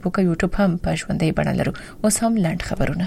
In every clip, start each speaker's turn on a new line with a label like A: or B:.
A: په یوټیوب هم په ژوندۍ بڼه لرو. اوس هم لاند خبرونه.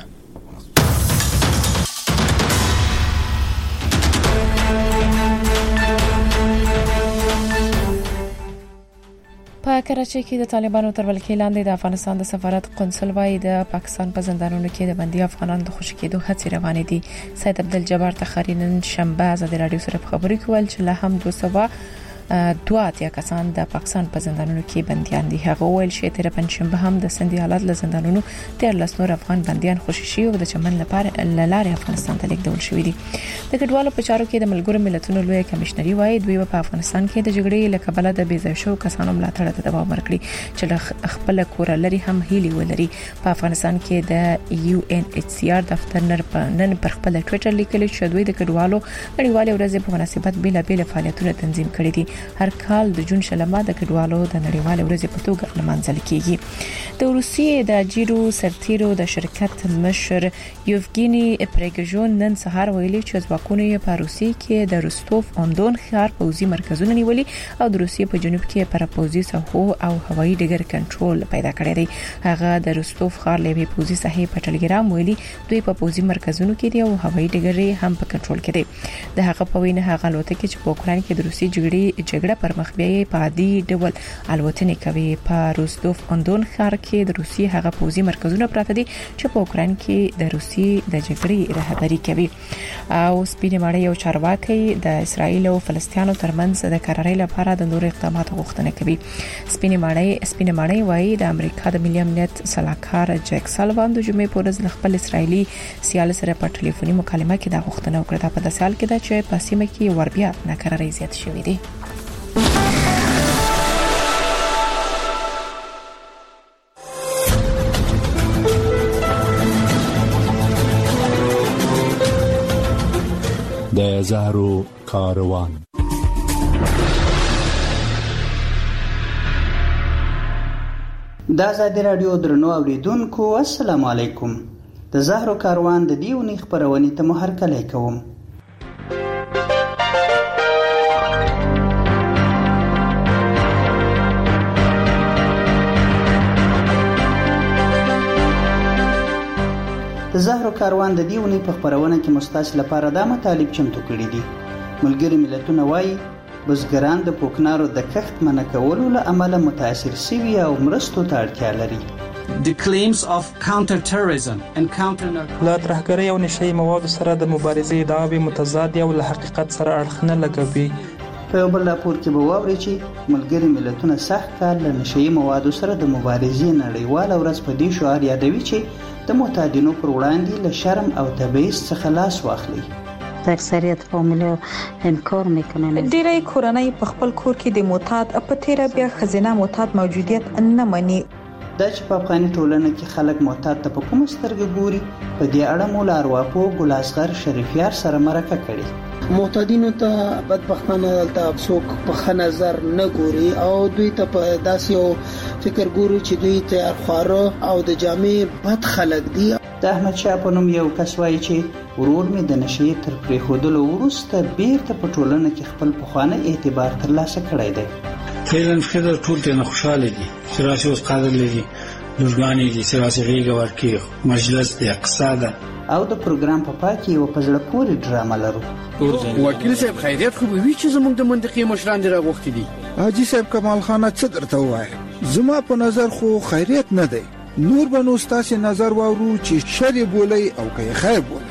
A: په کراچۍ کې د طالبانو تر ولکې لاندې د افغانستان د سفارت قونسل وايي د پاکستان په زندانونو کې د بندي افغانانو د خوشی کېدو هڅې روانې دي. سید عبدالجبار تخاری نن شنبه آزاد رادیو سره خبرې کول چې له هم 202 کسان د پاکستان په زندانونو کې بنديان دي. هغه ویل چې تر پنځشنبه هم د سندي حالات له زندانونو 13 نور افغان بنديان خوشی شي او د چمن لپاره لارې افغانستان ته لیږدول شوې دي. د کډوالو په چارو کې د ملګرو ملتونو لوی کمشنري وايي دوی په افغانستان کې د جګړې له کبله د بېځای شو کسانو ملاتړ ته دوام ورکړي چې خپل کور لري هم هیلي ولري. په افغانستان کې د UNHCR دفتر نن پر خپل ټوئیټر لیکلی چې دوی د کډوالو نړیوال ورځ په مناسبت بیلابېل فعالیتونه تنظیم کړي دي. هر کال د جون شلمه د کډوالو د نړیوال ورځ په توګه لمانځل کیږي. د روسیې د جیرو سرتیرو د شرکت مشر یوفګینی پریګژون نن سهار ویلي چې ځواکونه په روسیې کې د روستوف اندون ښار پوځي مرکزونه نیولي او د روسیې په جنوب کې پر پوځي ساحو او هوایي ډګر کنټرول پیدا کړی دی. هغه د روستوف ښار لوي پوځي ساحې په ټلګرام ویلي دوی په پوځي مرکزونو کې دي او هوایي ډګر هم په کنټرول کې دي. د هغه په وینا هغه الوتکې چې په اوکران کې د روسي جګړه پر مخ بیاي په عادي ډول الوتنې کوي. په روستوف اندون ښار کې د روسي هغه پوځي مرکزونه پراته دي چې په اوکران کې د روسي د جګړې رهبری کوي. او سپینې ماړی یو چارواکي د اسرایل او فلسطینو ترمنځ د قرارۍ لپاره د نور اقداماتو غوښتنه کوي. سپینې ماړی وايي د امریکا د ملي امنیت صلاحکار جک سالوان د جمعې په ورځ خپل اسرایلی سیال سره په ټلیفوني مکالمه کې دا غوښتنه وکړه. په داسې حال کې دا چې په سیمه کې وربیا ناکرارۍ زیات شوې دي.
B: د زهرو کاروان.
C: د آزاد رادیو درنو اوریدونکو السلام علیکم. د زهرو کاروان د دیونی خبرونې ته محرکلی کوم. د زهرو کاروان د دیونی په خبرونه کې مستاسو لپاره د مطالب چمتو کړي دي. ملګری ملتونه وايي بزګران د کوکنارو د کښت منع کولو له امله متاثر شوي او مرستو ته اړتیا لري.
D: The claims of counter-terrorism and counter-narcotics
E: لا ترهګرۍ او نشئی موادو سره د مبارزې ادعاوې متضاد او له حقیقت سره اړخ نه لګوي.
C: په یو بل راپور کې به واورئ چې ملګری ملتونه سخت کار له نشئی موادو سره د مبارزې نړیواله ورځ په دې شعار یادوي چې د معتادینو پر وړاندې له شرم او تبعیض څخه لاس واخلي.
F: اکثریت فامیل انکار میکنن.
G: ډیری کورنۍ په خپل کور کې د معتاد په تیر بیا خزینه معتاد موجودیت نه مني.
C: دا چې په افغاني ټولنه کې خلک معتاد ته په کوم سترګه ګوري په دې اړه مو لارواپو ګلاسغر شریفیار سره مرکه کړي.
H: معتادینو ته بدبختانه دلته څوک په ښه نظر نه ګوري او دوی ته په داسې یو فکر ګوري چې دوی تیار خواره او د جامې بد خلک دي.
C: د احمد شاه په نوم یو کس وایي چې ورور مې د نشئی تر پرېښودلو وروسته بیرته په ټولنه کې خپل پخوانی اعتبار ترلاسه کړی دی.
I: فعلا خضر ټول ته نه خوشاله دي چې راشي اوس قادر لري لورګانی دي چې راشي غیږه ورکړي مجلس د اقتصاد
C: او د پروګرام په پای کې یو په زړه پورې ډرامه لرو.
J: وکیل صاحب خیریت خو به وي چې زموږ د منطقې مشران دې راغوښتي دي.
K: حاجی صاحب کمال خان څه درته وایي زما په نظر خو خیریت نه دی. نور به نو ستاسو نظر واورو چې شر بولي او که خیر بولي.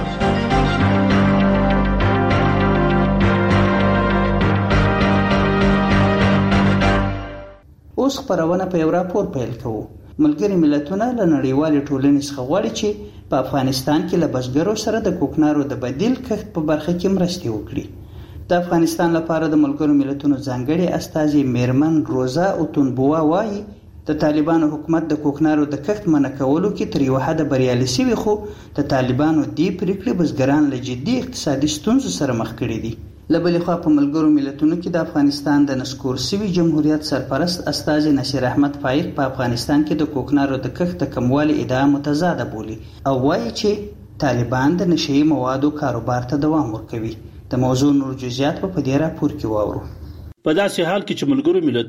C: اوس خبرونه په یو راپور پیل کوو. ملګری ملتونه له نړیوال ټولنې څخه غواړي چې په افغانستان کې له بزګرو سره د کوکنارو د بدیل کښت په برخه کې مرستې وکړي. د افغانستان لپاره د ملګرو ملتونو ځانګړي استازي میرمن روزا اوتونبوا وايي د طالبانو حکومت د کوکنارو د کښت منع کولو کې تر یو حده بریالي شوی خو د طالبانو دې پریکړې بزګران له جدي اقتصادي ستونزو سره مخ کړي دي. له بلې خوا په ملګرو ملتونو کې د افغانستان د نسکور سوي جمهوریت سرپرست استازي نصیر احمد فایق په افغانستان کې د کوکنارو د کښت د کموالي ادعا متضاده بولي او وایي چې طالبان د نشئی موادو کاروبار ته دوام ورکوي. د موضوع نور جزئیات په دې راپور کې واورو.
L: په داسې حال کې چې ملګرو ملتونو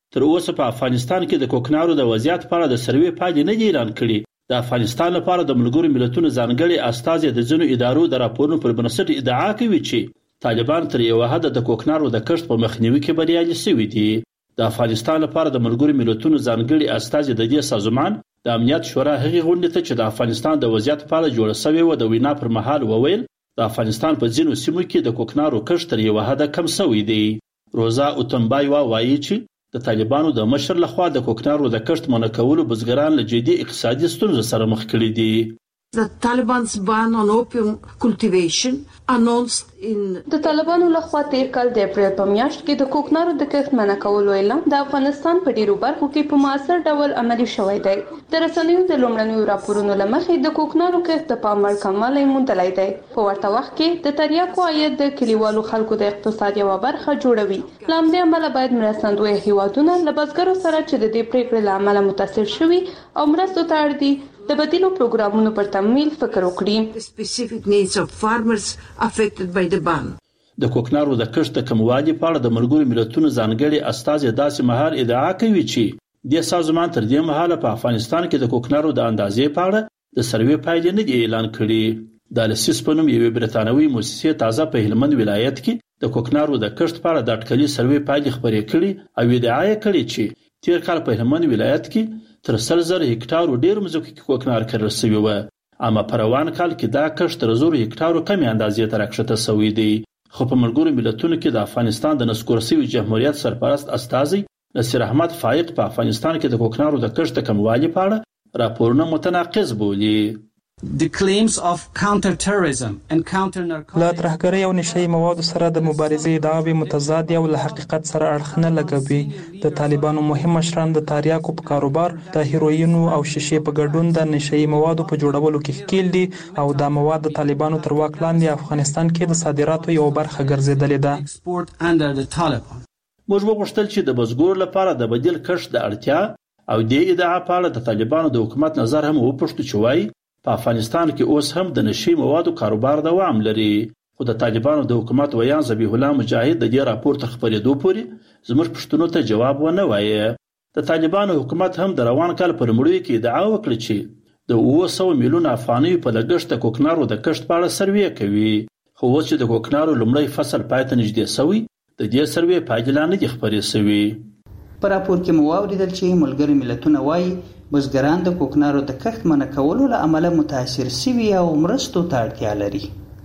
L: تر اوسه په افغانستان کې د کوکنارو د وضعیت په اړه د سروې پایلې نه دي اعلان کړي. د افغانستان لپاره د ملګرو ملتونو ځانګړي استازي د ځینو ادارو د راپورونو پر بنسټ ادعا کوي چې طالبان تر یو حده د کوکنارو د کښت په مخنیوي کې بریالي شوي دي. د افغانستان لپاره د ملګرو ملتونو ځانګړي استازي د دې سازمان د امنیت شورا هغې غونډې ته چې د افغانستان د وضعیت په اړه جوړه شوې وه د وینا پر مهال وویل د افغانستان په ځینو سیمو کې د کوکنارو کښت تر یو حده کم شوی دی. روزا اوتنبایوا وایي چې د طالبانو د مشر لخوا د کوکنارو د کښت منع کولو بزګران له جدي اقتصادي ستونزو سره مخ کړي دي.
M: The Taliban's ban on opium cultivation announced in
N: د طالبانو لخوا تیر کال د اپریل په میاشت کې د کوکنارو د کښت منع کولو اعلان د افغانستان په ډیرو برخو کې په مؤثر ډول عملي شوی دی. د رسنیو د لومړنیو راپورونو له مخې د کوکنارو کښت د پام وړ کموالی موندلی دی. په ورته وخت کې د تریاکو عاید د کلیوالو خلکو د اقتصاد یوه برخه جوړوي. له همدې امله باید مرستندویه هیوادونه له بزګرو سره چې د دې پریکړې له امله متاثر شوي او مرستو ته اړ دي د بدیلو پروګرامونو پر تمویل فکر وکړي.
M: specific needs of farmers affected by the ban.
L: د کوکنارو د کښت د کموالي په اړه د ملګرو ملتونو ځانګړي استازي داسې مهال ادعا کوي چې د سازمان تر دې مهاله په افغانستان کې د کوکنارو د اندازې په اړه د سروې پایلې نه دي اعلان کړي. د لسیس په نوم یوې برتانوي موسسې تازه په هلمند ولایت کې د کوکنارو د کښت په اړه د اټکلي سروې پایلې خپرې کړي او ادعا یې کړې چې تیر کال په هلمند ولایت کې تر 100,000 هکټارو ډیر مځکو کې کوکنار کرل شوی و، اما په روان کال کې دا کښت تر 1,000 هکټارو کمې اندازې ته راکښته شوی دی. خو په ملګرو ملتونو کې د افغانستان د نسکور شوي جمهوریت سرپرست استازی نصیر احمد فائق په افغانستان کې د کوکنارو د کښت د کموالي په اړه راپورونه متناقض بولي.
D: The claims of counter-terrorism and counter-narcotics
E: له ترهګرۍ او نشهیي موادو سره د مبارزې ادعاوې متضادې او له حقیقت سره اړخ نه لګوي. د طالبانو مهم مشران د تریاکو په کاروبار، د هیروینو او شیشې په ګډون د نشهیي موادو په جوړولو کې ښکیل دي او دا مواد د طالبانو تر واک لاندې افغانستان کې د صادراتو یوه برخه ګرځېدلې ده.
L: موږ وغوښتل چې د بزګرو لپاره د بدیل کښت د اړتیا او دې ادعا په اړه د طالبانو د حکومت نظر هم وپوښتو چې وایي په افغانستان کې اوس هم د نشي موادو کاروبار دوام لري. خو د طالبانو د حکومت ویان ذبیح الله مجاهد د دې راپور تر خپرېدو پورې زموږ پوښتنو ته جواب ونه وایي. د طالبانو حکومت هم د روان کال پر مړیو کې ادعا وکړه چې د 900 میلیون افغانیو په لګښت د کوکنارو د کښت په اړه سروې کوي. خو اوس چې د کوکنارو لومړی فصل پای ته نږدې شوی د دې سروې پایلې لا نه دي خپرې شوي.
C: په راپور کې مو واوریدل چې ملګري ملتونه وایي بزګران د کوکنارو د کښت منع کولو له امله متاثر شوي او مرستو ته اړتیا لري.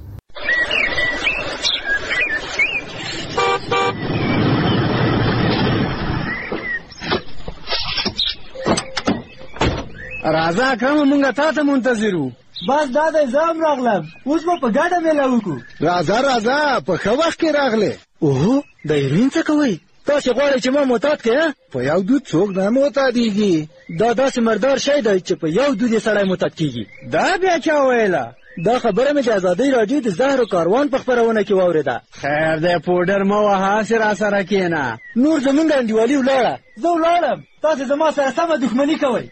O: راځه اکرم مونږ تا ته منتظر وو.
P: بس دا د ځام راغلم، اوس به په ګډه میله وکړو.
O: راځه په ښه وخت کې راغلی. اوهو د هیروین څه کوئ؟ تاسې غواړئ چې ما معتاد کړې؟ په یو دود څوک نه معتادېږي. دا داسې مردار شی دی چې په یو دود یې سړی معتاد کېږي.
P: دا بیا چا ویله؟
O: دا خبره مې د ازادۍ راډیو د زهرو کاروان په خپرونه کې واورېده.
P: خیر دی پوډر مه وهه، هسې راسره کښېنه.
O: نور زموږ انډیوالي ولاړه.
P: زه ولاړم، تاسې زما سره سمه دښمني کوئ.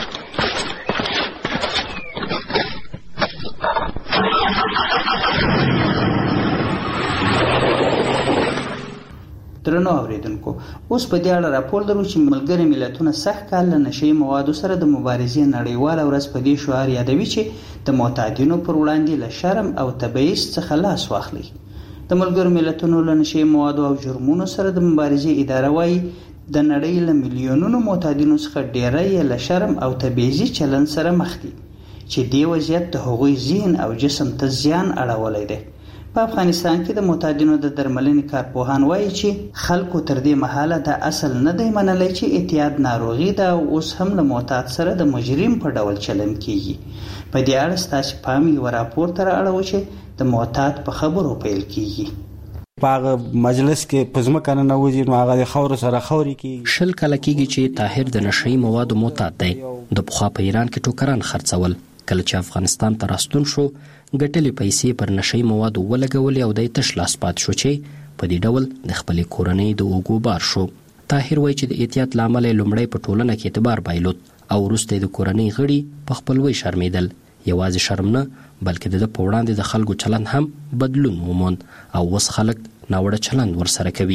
C: درنو اوریدونکو، اوس په دې اړه راپور لرو چې ملګري ملتونه سخت کال له نشهیي موادو سره د مبارزې نړیواله ورځ په دې شعار یادوي چې د معتادینو پر وړاندې له شرم او تبعیض څخه لاس واخلي. د ملګرو ملتونو له نشهیي موادو او جرمونو سره د مبارزې اداره وایي د نړۍ له میلیونونو معتادینو څخه ډیری له شرم او تبعیضي چلند سره مخ دي چې دې وضعیت د هغوی ذهن او جسم ته زیان اړولی دی. په افغانستان کې د معتادینو د درملنې کارپوهان وایي چې خلکو تر دې مهاله د اصل نه دی منلی چې اعتیاد ناروغي ده او اوس هم له معتاد سره د مجرم په ډول چلند کیږي. په دې اړه ستاسو پام یو راپور تر اړه چې د معتاد په خبرو پیل کیږي.
Q: په هغه مجلس کې په ځمکه نه نوځي نو هغه د خاورو سره خاورې کیږي.
R: شل کاله کیږي چې طاهر د نشهیي موادو معتاد دی. د پخوا په ایران کې ټوکران خرڅول، کله چې افغانستان ته راستون شو ګټلې پیسې پر نشهیي موادو ولګولې او د تش لاس پات شو چې په دې ډول د خپلې کورنۍ د اوږو بار شو. طاهر وایي چې د احتیاط له امله لومړی په ټولنه کې اعتبار بایلود او وروسته د کورنۍ غړي په خپلوۍ شرمېدل. یوازې شرم نه بلکې د په وړاندې د خلکو چلند هم بدلون وموند او اوس خلک ناوړه چلند ورسره کوي.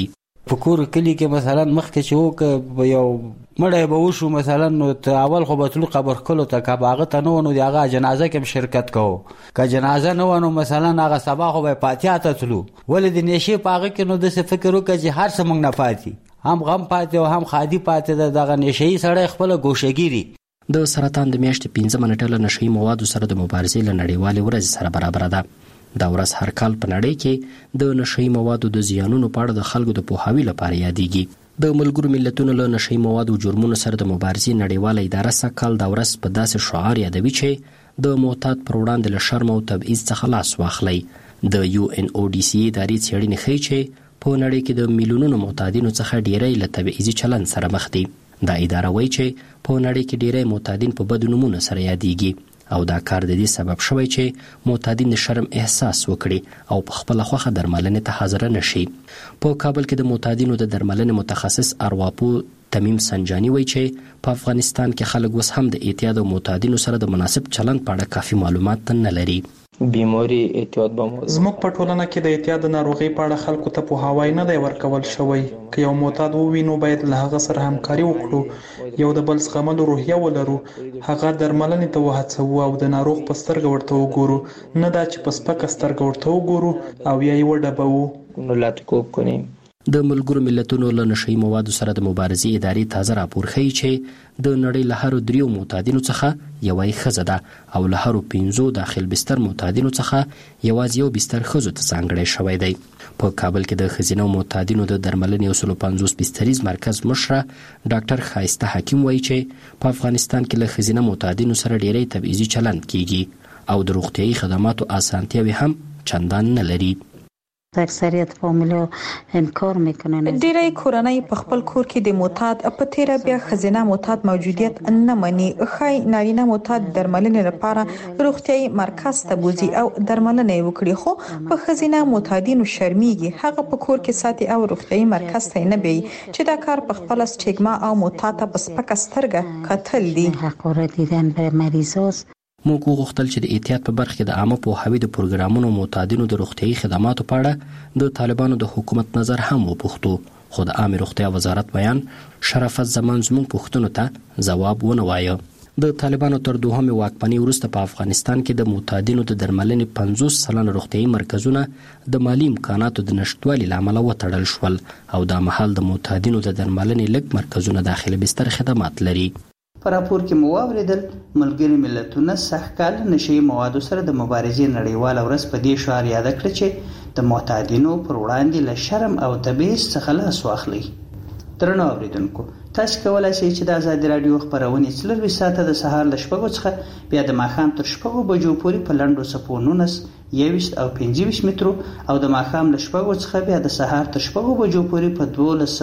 Q: په کور کلی کې مثلا مخکې چې وک یو مړی به وشو مثلا نو اول خو به تلو قبر کلو ته که هغه ته نه نو د هغه جنازه کې شرکت کوو که جنازه نه نو مثلا هغه سبا خو به فاتحه ته تلو ولې د نشي په هغه کې نو داسې فکر وکړه چې هر څه موږ نه پاتې هم غم پاتې او هم خادي پاتې دغه نشي سړی خپله ګوشهګیري.
R: د سرطان د میاشتې 15 منټه له نشي موادو سره د مبارزې له نړیوالې ورځې سره برابر ده. دا ورځ هر کال په نړۍ کې د نشي موادو د زیانونو په اړه د خلکو د پوهاوي لپاره یادېږي. د ملګرو ملتونو له نشي موادو جرمونو سره د مبارزې نړیواله اداره سږکال دا ورځ په داسې شعار یادوي چې د معتاد پر وړاندې له شرم او تبعیض څخه لاس واخلئ. د UNODC ادارې څېړنې ښیي چې په نړۍ کې د میلیونونو معتادینو څخه ډیری له تبعیضي چلند سره مخ دي. دا اداره وایي چې په نړۍ کې ډیری معتادین په بدو نومونو سره یادېږي او دا کار د دې سبب شوی چې معتادین د شرم احساس وکړي او په خپله خوښه درملنې ته حاضره نشي. په کابل کې د معتادینو د درملنې متخصص ارواپوه تمیم سنجانی وایي چې په افغانستان کې خلک اوس هم د اعتیاد او معتادینو سره د مناسب چلند په اړه کافي معلومات نه لري.
S: بیماری اعتیاد به
E: زموږ په ټولنه کې د اعتیاد د ناروغۍ په اړه خلکو ته پوهاوی نه دی ورکول شوی. که یو معتاد ووینو باید له هغه سره همکاري وکړو، یو د بل زغملو روحیه ولرو، هغه درملنې ته وهڅوو او د ناروغ په سترګه ورته وګورو، نه دا چې په سپکه سترګه ورته وګورو او یا یې وډبوو.
S: نو لاتکوب کنیم.
R: د ملګرو ملتونو له نشي موادو سره د مبارزې ادارې تازه راپور ښیي چې د نړۍ له هرو 3 معتادینو څخه یوه یې ښځه ده او له هرو 5 داخل بستر معتادینو څخه یوازې یو بستر ښځو ته ځانګړی شوی دی. په کابل کې د ښځینه معتادینو د درملنې 150 بستریز مرکز مشره ډاکټر ښایسته حکیم وایي چې په افغانستان کې له ښځینه معتادینو سره ډیری تبعیضي چلند کیږي او د روغتیایي خدماتو اسانتیاوې هم چندان نه لري.
F: اکثریت فامیل انکار میکنن.
G: ډیری کورنۍ په خپل کور کې د معتاد په تیر بیا خزینه معتاد موجودیت نه مني. خای نارینه معتاد درملنې لپاره روغتيایي مرکز ته بوزي او درملنه وکړي، خو په خزینه معتادینو شرمېږي، هغه په کور کې ساتي او روغتيایي مرکز ته نه بي چې دا کار په خپل سټیګما او معتاد په سپکه سترګه قتل دي.
F: حقوق دیدن به مریضاس
R: موږ غوښتل چې د احتیاط په برخه کې د عامه پوهاوي د پروګرامونو معتادینو د روغتیایي خدماتو په اړه د طالبانو د حکومت نظر هم وپوښتو، خو د عامه روغتیا وزارت بیان شرافت زمان زموږ پوښتنو ته ځواب ونه وایه. د طالبانو تر دوهمې واکمنۍ وروسته په افغانستان کې د معتادینو د درملنې 50 سلنه روغتیایي مرکزونه د مالی امکاناتو د نشتوالي له امله وتړل شول او دا مهال د معتادینو د درملنې لږ مرکزونه داخلي بستر خدمات لري.
C: په راپور کې مو واوریدل ملګري ملتونه سږکال نشي موادو سره د مبارزې نړیواله ورځ په دې شعار یاد کړ چې د معتادینو پر وړاندې له شرم او تبعیض څخه لاس واخلي. درنو اوریدونکو، تاسو کولای شئ چې د آزادي رادیو خبرونه 24 ساعته د سهار له 6 څخه بیا د ماښام تر 6 بجو پورې په لنډو صفو 19 21 او 25 مترو او د ماښام له 6 څخه بیا د سهار تر 6 بجو پورې په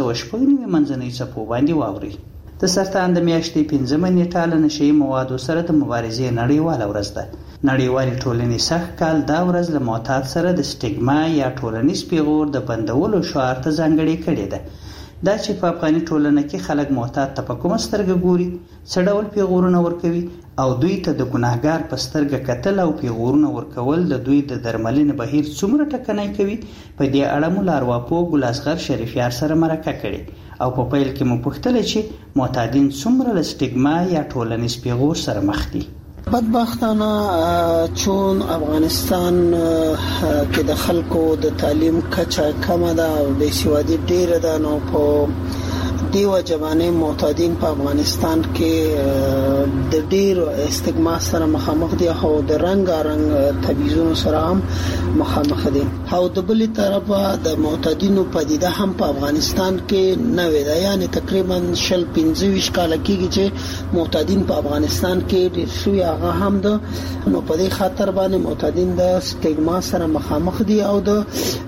C: 1290 منځنۍ صفو باندې واوري. د سرطان د میاشتې 15 نیټه له نشي موادو سره د مبارزې نړیواله ورځ ده. نړیوالې ټولنې سږکال دا ورځ له معتاد سره د سټیګما یا ټولنیز پیغور د بندولو شعار ته ځانګړې کړې ده. دا چې په افغاني ټولنه کې خلک معتاد ته په کومه سترګه ګوري، څه ډول پیغورونه ورکوي او دوی ته د ګناهګار په سترګه کتل او پیغورونه ورکول د دوی د درملنې بهیر څومره ټکنی کوي، په دې اړه مو له ارواپوه ګلاسغر شریفیار سره مرکه کړې او په پیل کې مو پوښتل چې معتادین څومره له سټیګما یا ټولنیز پیغور سره مخ دي.
H: بدبختانه چون افغانستان کې د خلکو د تعلیم کچه کمه ده او د سوادي ډیره ده، نو په دیو جوانه معتادین په افغانستان کې د ډیر استګما سره مخامخ دي او د رنګ تبعیضونو سره هم مخامخ دي. او د بلې طرفه د معتادینو پدیده هم په افغانستان کې نوې ده، یعنی تقریبا 25 کال کېږي چې معتادین په افغانستان کې ډیر شوي، هغه هم ده. نو په دې خاطر باندې معتادین د استګما سره مخامخ دي او د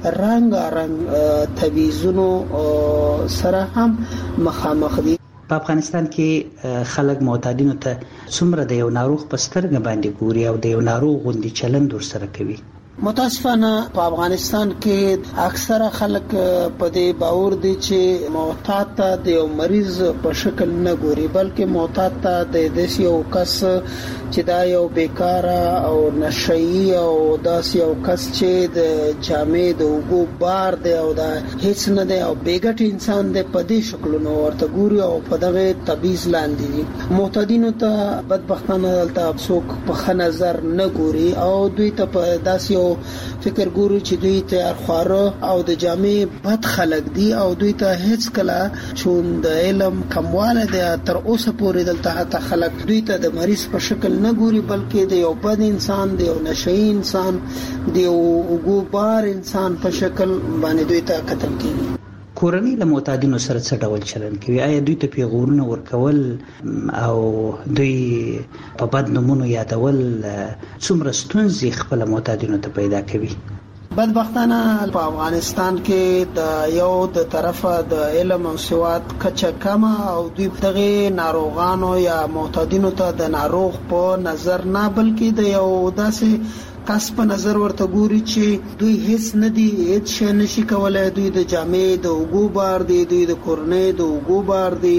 H: رنګ تبعیضونو سره هم مخامخ دي.
C: په افغانستان کې خلک معتادینو ته څومره د یو ناروغ په سترګه باندې ګوري او د یو ناروغ غوندي چلند ورسره کوي؟
H: متاسفانه په افغانستان کې اکثره خلک په دې باور دي چې معتاد ته د مریض په شکل نه ګوري، بلکې معتاد ته د دې یو کس چې دا یو بیکاره او نشئی او داس یو کس چې د جامې د وګو بار دی او دا هیڅ نه دی او بیګټ انسان دی په دې شکلونو ورته ګوري او په دغه تبعیض لاندې دي. معتادینو ته بدبختانه دلته څوک په ښه نظر نه ګوري او دوی ته په داسې یو فکر ګوري چې دوی تیار خواره او د جامې بد خلک دي او دوی ته هیڅ کله چون د علم کمواله دی. تر اوسه پورې دلته حتی خلک دوی ته د مریض په شکل نه ګوري، بلکې د یو بد انسان، د یو نشئی انسان، د یو وګوبار انسان په شکل باندې دوی ته کتل کیږي.
C: کورنۍ له معتادینو سره څه ډول چلند کوي؟ آیا دوی ته پیغورونه ورکول او دوی په بد نومونو یادول څومره ستونزې خپل معتادینو ته پیدا کوي؟
H: بدبختانه په افغانستان کې د یو د طرفه د علم او سواد کچه کمه او دوی دغه ناروغانو یا معتادینو ته د ناروغ په نظر نه بلکې د یو داسې کس په نظر ورته ګوري چې دوی هیڅ نه دي، هیڅ شی نشي کولای، دوی د جامې د وګو بار دي، دوی د کورنۍ د وګو بار دي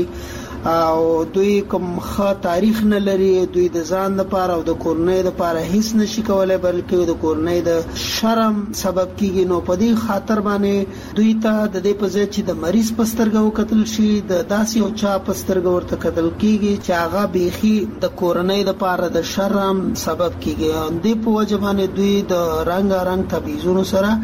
H: او دوی کوم ښه تاریخ نه لري، دوی د ځان لپاره او د کورنۍ لپاره هیڅ نشي کولای، بلکې د کورنۍ د شرم سبب کیږي. نو په دې خاطر باندې دوی ته د دې په ځای چې د مریض په سترګو وکتل شي، د داسې او چا په سترګو ورته کتل کیږي چې هغه بیخي د کورنۍ لپاره د شرم سبب کیږي. دې په وجه باندې دوی د رنګ تبعیضونو سره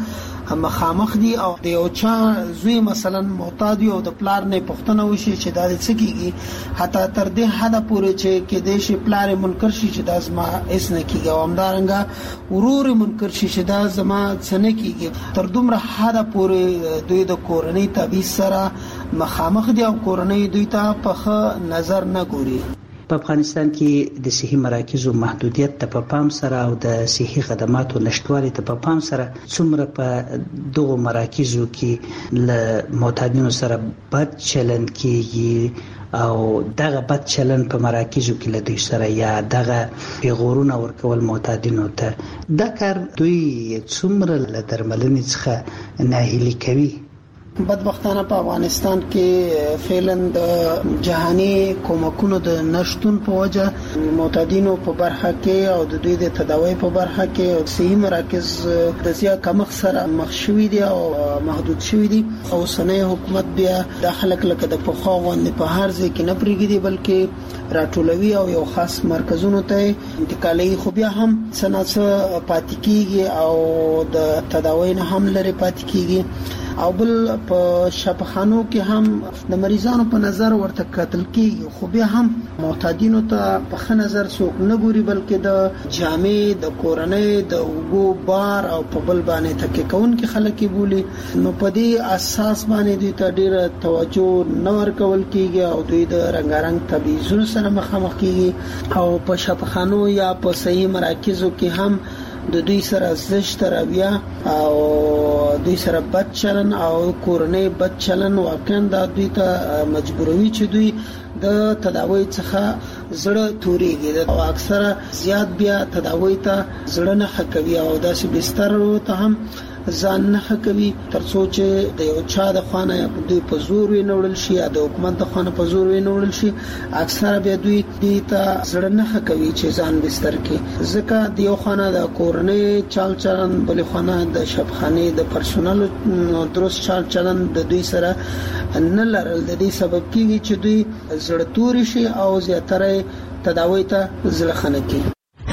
H: مخامخ دي او د یو چا زوی مثلا معتاد او د پلار نه پښتنه وشي چې دا څه کیږي، حتی تر دې حد پورې چې کې د شي پلار منکر شي چې دا زما اس نه کیږي او همدارنګه ورور منکر شي چې دا زما څه نه کیږي. تر دومره حد پورې دوی د کورنۍ تبعیض سره مخامخ دي او کورنۍ دوی ته په ښه نظر نه ګوري.
C: په افغانستان کې د صحي مراکزو محدودیت ته په پام سره او د صحي خدماتو نشټوالي ته په پام سره څومره په دغه مراکزو کې له معتادینو سره بد چلند کیږي او دغه بد چلند په مراکزو کې له دوی سره یا دغه پیغورونه ورکول معتادینو ته دا کار دوی څومره له درملنې څخه ناهیلي کوي؟
H: بدبختانه په افغانستان کې فعلا د جهاني کومکونو د نشټون په وجه معتادینو په برخه کې او د دوی د تداوی په برخه کې صحي مراکز د زیات کمښت سره مخ شوي دي او محدود شوي دي. او سنې حکومت بیا د خلک لکه د پخوا غونډې په هر ځای کې نه پرېږدي بلکې راټولوي او یو خاص مرکزونو ته انتقالي، خو بیا هم څه پاتې کیږي او د تداوی نه هم لري پاتې کیږي. او بل په شفاخانو کې هم د مریضانو په نظر ورته کتل کیږي، خو بیا هم معتادینو ته په ښه نظر څوک نه ګوري، بلکې د جامې د کورنۍ د وګو بار او په بل باندې تکیه کوونکي خلک بولي. نو په دې اساس باندې دوی ته ډیره توجه نه ورکول کیږي او دوی د رنګارنګ تبعیضونو سره مخامخ کیږي او په شفاخانو یا په صحي مراکزو کې هم د دوی سره زشت رویه او دوی سره بد چلن او کورنۍ بد چلن واقعا د دوی ته مجبوروي چې دوی د تداوی څخه زړه توريږي او اکثره زیات بیا تداوی ته زړه نه کوي او داسې بستر ته هم ځان نه کوي ترڅو چې د یو چا د خوانه دوی په زور وینول شي یا د حکومت د خوانه په زور وینول شي. اکثره بیا دوی ته زړه نه کوي چې ځان بستر کې، ځکه د یو خوانه د کورنۍ چال چلن، بل خوانه د شفاخانه د پرسونل درست چال چلن د دوی سره نه لرل د دې سبب کیږي چې دوی زړه توري شي او زیاتره تداوی ته زړه خنه کوي.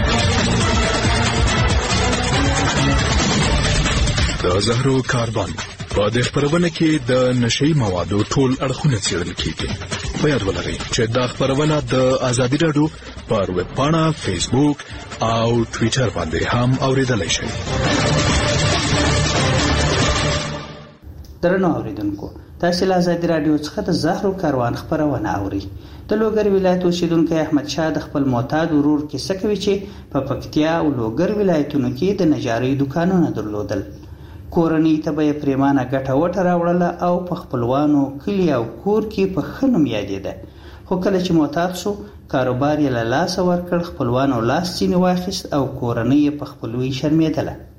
B: د زهرو کاربن په دې خبرونه کې د نشئی موادو ټول اړخونه څېړل کیږي. په یاد ولرئ چې دا خبرونه د ازادي رادیو پر ویب پاڼه، فیسبوک او ټوئیټر باندې هم اوریدلای شئ.
C: درنو اوریدونکو، تاسو له ازادي رادیو څخه د زهرو کاروان خبرونه اورئ. د لوګر ولایت اوسیدونکو احمد شاه د خپل معتاد ورور کیسه کوي چې په پکتیا او لوګر ولایتونو کې د نجارۍ دکانونه درلودل. کورنۍ ته به یې پریمانه ګټه وټه راوړله او په خپلوانو کلي او کور کې په ښه نوم یادېده. خو کله چې معتاد شو، کاروبار یې له لاسه ورکړ، خپلوانو لاس ځینې واخیست او کورنۍ یې په خپلوي شرمېدله.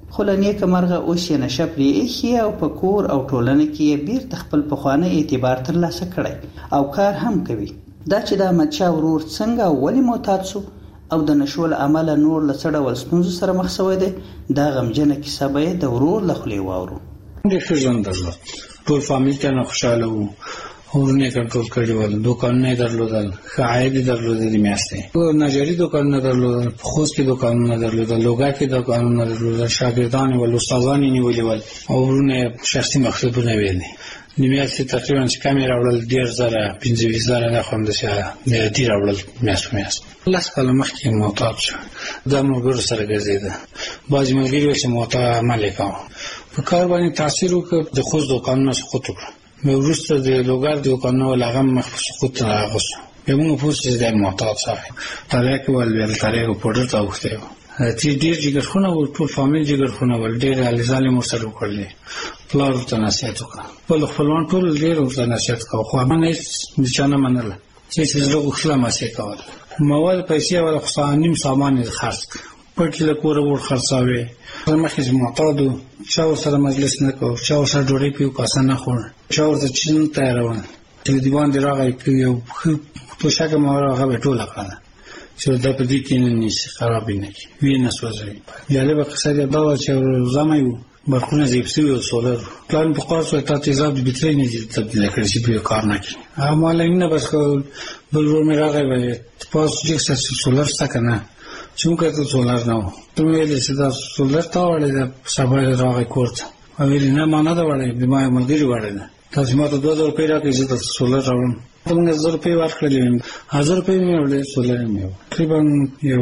C: خو له نیکه مرغه اوس یې نشه پرې ایښي او په کور او ټولنه کې یې بیرته خپل پخوانی اعتبار ترلاسه کړی او کار هم کوي. دا چې د احمدشاه ورور څنګه او ولې معتاد سو او د نشو له امله نور له څه ډول ستونزو سره مخ شوی دی، دا غمجنه کیسه به یې د ورور له خولې واورو.
I: ډېر ښه ژوند درلود، ټول فامیل ته نه خوشحاله وو، ورونه یې کنټرول کړي ول، دوکانونه یې درلودل، ښه عاید یې درلودل د میاشتې، نجاري دوکانونه درلودل، په خوست کې دوکانونه درلودل، لوګا کې دوکانونه درلودل، شاګردان یې ول، استادان یې نیولي ول او ورونه یې شخصي مقصدونه ویلي. د میاشتې تقریبا چې کم یې راوړل 10,000 15,000 نه خو همداسې د عادي راوړل میاشت په میاشت. 10 کاله مخکې معتاد شو، دا ملګرو سره ګرځېده، بعضې ملګري وایي چې معتاد عمل یې کاوه، په کار باندې تاثیر وکړ، د خوست دوکانونه سقوط وکړه، وروسته د لوګر دوکانونه ول هغه مخ په سقوط راغوستو، بیا موږ پوه شو چې دی معتاد صاحب تریاکې ول، بیا د تریاکو پوډر ته اوښتی و، چې ډېر جګرخونه ول، ټول فامیل جګرخونه ول، ډېر هلې ځلې مو ورسره وکړلې، پلار ورته نصیحت وکړه، خپل خپلوان ټول ډېر ورته نصیحت کوه، خو هغه نه هېڅ د چا نه منله، چې زړه غوښتله هماسې یې کول. مواد پیسې ول، خو نیم سامان یې خرڅ کړ، پټ له کوره ور خرڅاوې. مخکې چې معتاد و، چا ورسره مجلس نه کوو، چا ورسره ډوډۍ پیو کاسه نه خوړ، چا ورته چیز نه تیارول، چې دیوان دې راغی یو ښه توشکه مو هغه به ټوله کړله چې دا په دې کې نه نیسي، خراب یې نه کړي، ویې نه سوځوي. جالبه قصه دې دا وه چې زمی و، برقونه ضعیف سوي و، سولر پلان په قرض وایي تا تیزاب د بیترۍ نه دي تبدیله کړي چې په کار نه کړي. هغه معلمینه بس بل ورور مې راغی وایي تاسو چې سولر شته که نه، چې موږ ته سولر نه و، ته مې ویلې چې دا سولر تا وړی ده، سبا یې راغی کور ته، ویلې نه ما نه ده وړی، ما یو ملګري وړی ده، تاسې ما ته 2,000 روپۍ راکړئ زه درته سولر راوړم. ته موږ 1,000 روپۍ ورکړلې، 1,000 روپۍ مې وړې، سولر یې مې وړ، تقریبا یو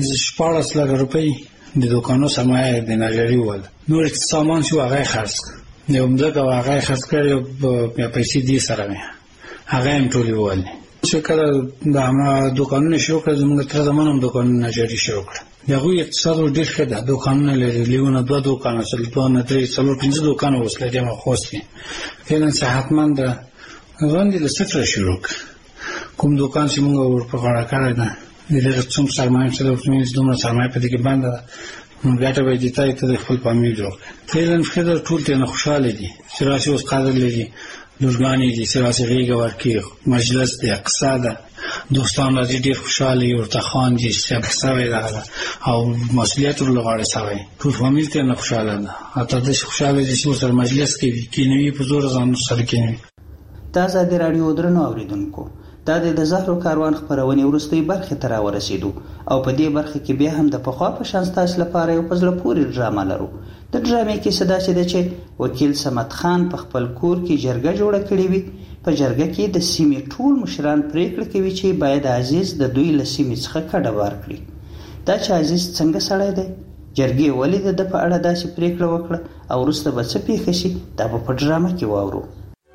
I: 14 لکه روپۍ د دوکانو سرمایه د نجاري وویل، نور سامان چې هغه یې خرڅ کړ، یو مځکه وه هغه یې خرڅ کړ، یو پیسې دې سره مې هغه یې هم ټولې وویلې. چې کله د دوکانونه شروع کړل، زموږ تره زمان هم دوکانونه نجاري شروع کړه، د هغوی اقتصاد ډېر ښه ده، دوکانونه لري، لیونه 2 دوکانه، 2 نه 3 4 5 دوکانه اوس لري ما خوست کې. فعلا صحتمند ژوند یې له صفره شروع کړ، کوم دوکان چې موږ ور په غاړه کړی ده، د دغه څوم سرمایه چې دومره سرمایه په دې کې بنده ده، ګټه به یې دیتا ته د خپل فامیل جوړ کړ. فعلا ښځه ټول ترېنه خوشحاله دي، چې راشي اوس قدر لري، لورګانې دي چې راسې غېږه ورکړي، مجلس دی، قصه ده، دوستان راځي ډېر خوشحاله وي، ورته خاندي چې قصه وی دغه او مسؤلیت ور له غاړې سوی، ټول فامیل ترېنه خوشحاله ده، حتی داسې خوشحاله دي چې ورسره مجلس کوي، کېنوي په زوره ځان سره کېنوي.
C: د ازادي راډیو درنو اوریدونکو، دا د زهرو کاروان خپرونې وروستۍ برخې ته راورسېدو او په دې برخه کې بیا هم د پخوا په شان ستاسو لپاره یو په زړه پورې ډرامه لرو. د ډرامې کیسه داسې ده چې وکیل صمد خان په خپل کور کې جرګه جوړه کړې وي. په جرګه کې د سیمې ټول مشران پریکړه کوي چې باید عزیز د دوی له سیمې څخه کډه بار کړي. دا چې عزیز څنګه سړی دی، جرګې ولې د په اړه داسې پریکړه وکړه او وروسته به څه پیښه شي، دا به په ډرامه کې واورو.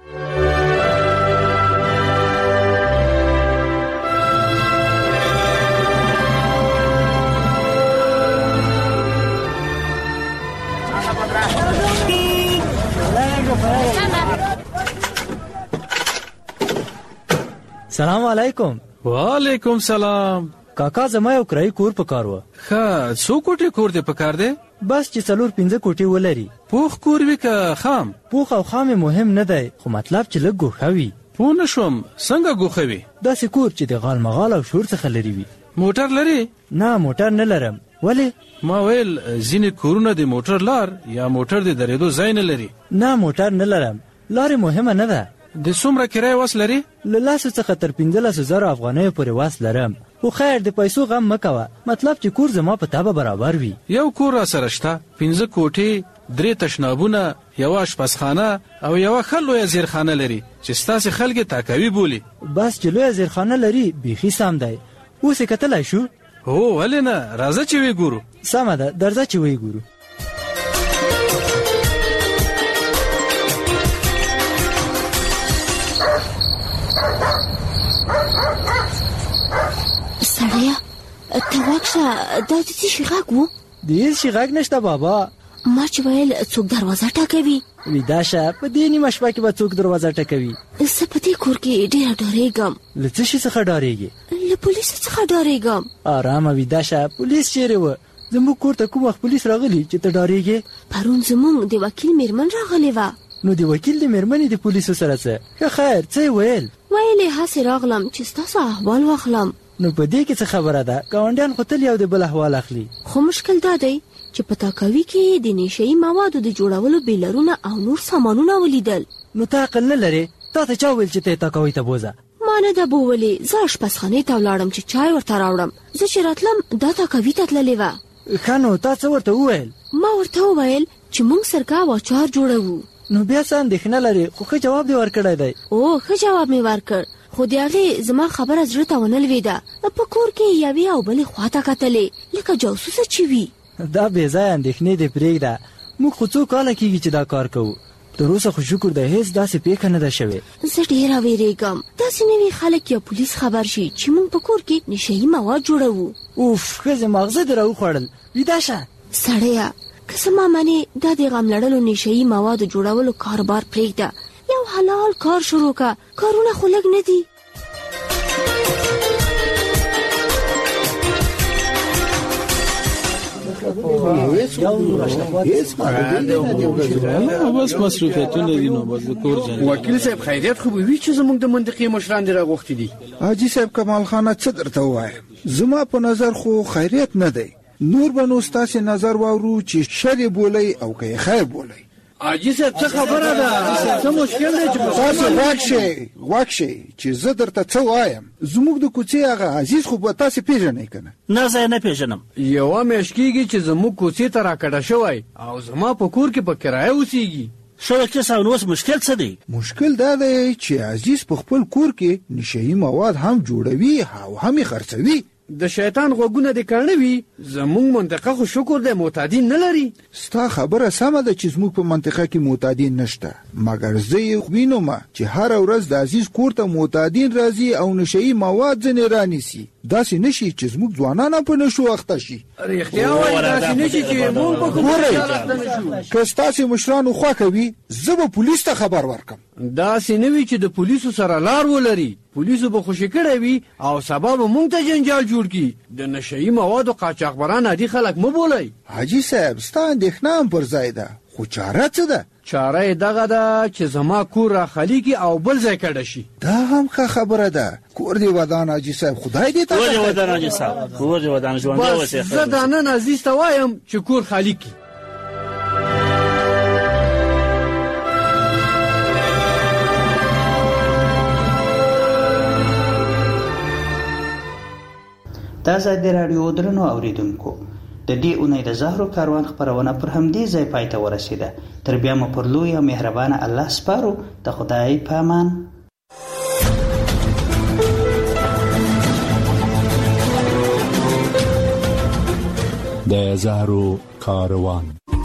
T: سلام علیکم.
U: وعلیکم سلام.
T: کاکا زما یو کرایي کور پکار و.
U: ښه، څو کوټې کور دې پکار دی؟
T: بس چې 4-5 کوټې ولري.
U: پوخ کور وي که خام؟
T: پوخ او خام مهم نه دی، خو مطلب چې لږ ګوښه وي.
U: پوه نه شوم، څنګه ګوښه وي؟
T: داسې کور چې د غال مغال او شور څخه لرې وي.
U: موټر لري؟
T: نه موټر نه لرم. ولې؟
U: ما ویل ځینې کورونه د موټر لار یا موټر د درېدو ځای نه لري.
T: نه موټر نه لرم، لارې مهمه نه ده.
U: د څومره کرایه وس لري؟
T: له 100 څخه تر 15,000 افغانیو پورې وس لرم. خو خیر د پیسو غم مه کوه، مطلب چې کور زما په تابه برابر وي.
U: یو کور را سره شته، 5 کوټې، 3 تشنابونه، یوه اشپزخانه او یوه ښه لویه زیرخانه لري چې ستاسې خلک تاکوي بولي.
T: بس چې لویه زیرخانه لري بیخي سم دی. اوس یې کتلی شو؟
U: هو ولې نه، راځه چې وی ګورو.
T: سمه ده، درځه چې وی ګورو.
V: سړیه ته واکشه، دا د څه شي غږ و؟
T: د هېڅ شي غږ نشته بابا.
V: ما چې ویل څوک دروازه ټکوي.
T: ویده شه، په دې نیمه شپه کې به څوک دروازه ټکوي؟
V: زه په دې کور کې ډېره ډارېږم.
T: له څه شي څخه ډارېږې؟
V: له پولیسو څخه ډارېږم.
T: ارامه ویده شه، پولیس چیرې و؟ زموږ کور ته کوم وخت پولیس راغلي چې ته ډارېږې؟
V: پرون زموږ د وکیل میرمن راغلې وه.
T: نو د وکیل د میرمنې د پولیسو سره څه؟ ښه خیر، څه یې ویل؟
V: ویل یې هسې راغلم چې ستاسو احوال واخلم.
T: نو په دې کې څه خبره ده؟ ګاونډیان خو تل یو د بل احوال اخلي.
V: خو مشکل دا دی چې په تاکوي کې د نشهیي موادو د جوړولو بیلرونه او نور سامانونه ولیدل.
T: نو ته عقل نه لرې؟ تا ته چا ویل چې ته یې تاکوي ته بوځه؟
V: ما نه ده بوولې، زه اشپزخانې ته ولاړم چې چای ورته راوړم. زه چې راتلم دا تاکوي ته تللې وه.
T: ښه نو تا څه ورته وویل؟
V: ما ورته وویل چې موږ سرکه او اچار جوړوو.
T: نو بیا څه اندېښنه لرې؟ خو ښه جواب دې ورکړی دی.
V: او ښه جواب مې ورکړ، خو د هغې زما خبره زړه ته ونه لوېده. په کور کې یوې او بلې خواته کتلې لکه جاسوسه چې وي.
T: دا بې ځایه اندېښنې دې پرېږده. موږ خو څو کاله کېږي چې دا کار کوو. تر اوسه خو شکر دی هېڅ داسې پیښه نه ده شوې.
V: زه ډېره وېرېږم داسې نوي خلک یا پولیس خبر شي چې موږ په کور کې نشهیي مواد جوړوو.
T: اوف ښځې ماغزه دې راوخوړل. ویده شه
V: سړیه، که څه ما منې دا د غم لړلو نشهیي موادو جوړولو کاروبار پرېږده. یو حلال کار شروع که. کارونه خو لږ نه دي.
U: بس مصروفیتونه دي نو بس د کور ځای.
A: وکیل صاحب خیریت خو به وي چې زموږ د منطقې مشران دې راغوښتي دي.
K: حاجي صاحب کمال خانه څه درته ووایم؟ زما په نظر خو خیریت نه دی. نور به نو ستاسې نظر واورو چې شر یې بولئ او که یې خیر بولئ.
A: حاجي صاحب څه خبره ده؟ څه مشکل دی چې
K: تاسو غوږ شئ چې زه درته څه وایم. زموږ د کوڅې هغه عزیز خو به تاسې پېژنئ که نه؟
U: نه زه یې نه پېژنم.
A: یوه میاشت کېږي چې زموږ کوڅې ته راکډه شوی او زما په کور کې په کرایه اوسېږي.
U: ښه وکیل صاحب نو اوس مشکل څه دی؟
K: مشکل دا دی چې عزیز په خپل کور کې نشهیي مواد هم جوړوي او هم یې خرڅوي.
A: د شیطان غوږونه دې کاڼه وي. زموږ منطقه خو شکر دی معتادین نه لري.
K: ستا خبره سمه ده چې زموږ په منطقه کې معتادین نشته، مګر زه یې وینم چې هره ورځ د عزیز کور ته معتادین راځي او نشهیي مواد ځینې رانیسي. داسې نشي چې زموږ ځوانان هم په نشو اخته شي.
A: رښتیا وایي داسې نشي چې موږ په کوم ځای اخته نشو.
K: که ستاسې مشرانو خوښه وي زه به پولیس ته خبر ورکم.
A: داسې نه وي چې د پولیسو سره لار ولري. پولیسو به خوشي کړی وي او سبا به موږ ته جنجال جوړ کړي. د نشهیي موادو قاچاقبران عادي خلک مه بولئ.
K: حاجي صاحب ستا اندېښنه هم پر ځای ده، خو چاره څه ده؟
A: چاره یې دغه ده چې زما کور را خالي کړي او بل ځای کډه شي.
K: دا هم ښه خبره ده. کور دې ودان حاجي صاحب، خدای دې
U: کور دې ودان حاجي صاحب، کور دې ودان ژوندی اوسې.
A: زه دا نن عزیز ته وایم چې کور خالي کړي.
C: دا ازادي راډیو درنو اوریدونکو، د دې اونۍ د زهرو کاروان خپرونه پر همدې ځای پای ته ورسېده. تر بیا مو پر لوی او مهربانه الله سپارو. د خدای په امان.
B: د زهرو کاروان.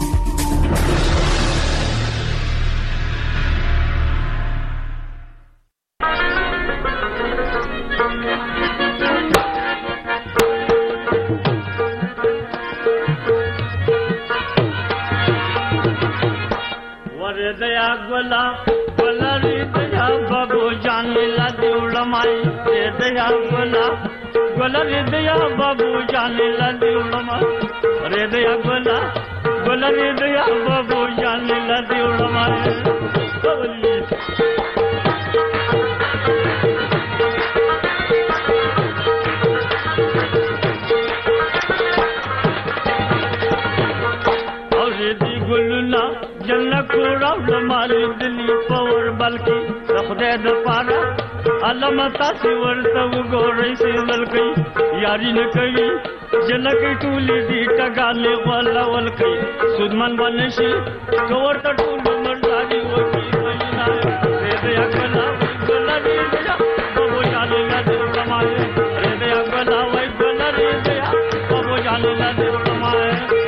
J: علامتا سی ورته وګورئ سیدل کوي یاري نه کوي جنکې ټولې دي ټګالې غولول کوي سودمن باندې شي ورته ټول مرداري وکړي مجنا دې اکلا ګلا دې بابو جانې لا دې کمای دې اکلا وای ګلا دې بابو جانې لا دې کمای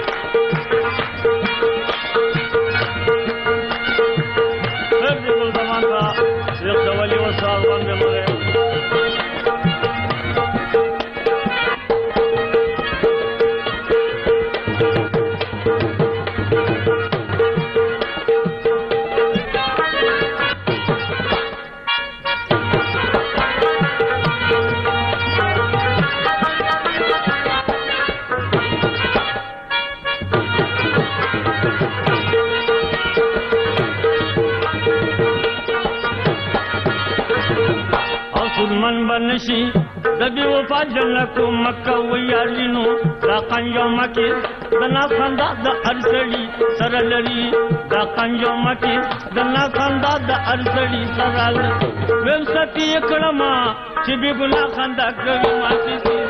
J: دې ټول زمان کا یو ډولي وسال باندې مړ بنشي د بي وفا جنکو مکه ویارینو دا قنجو مکی د نا خندا د ارسړي سره لري دا قنجو مکی د نا خندا د ارسړي سره لري ویم ستی کړما چې به ګنا خندا کوي ما سي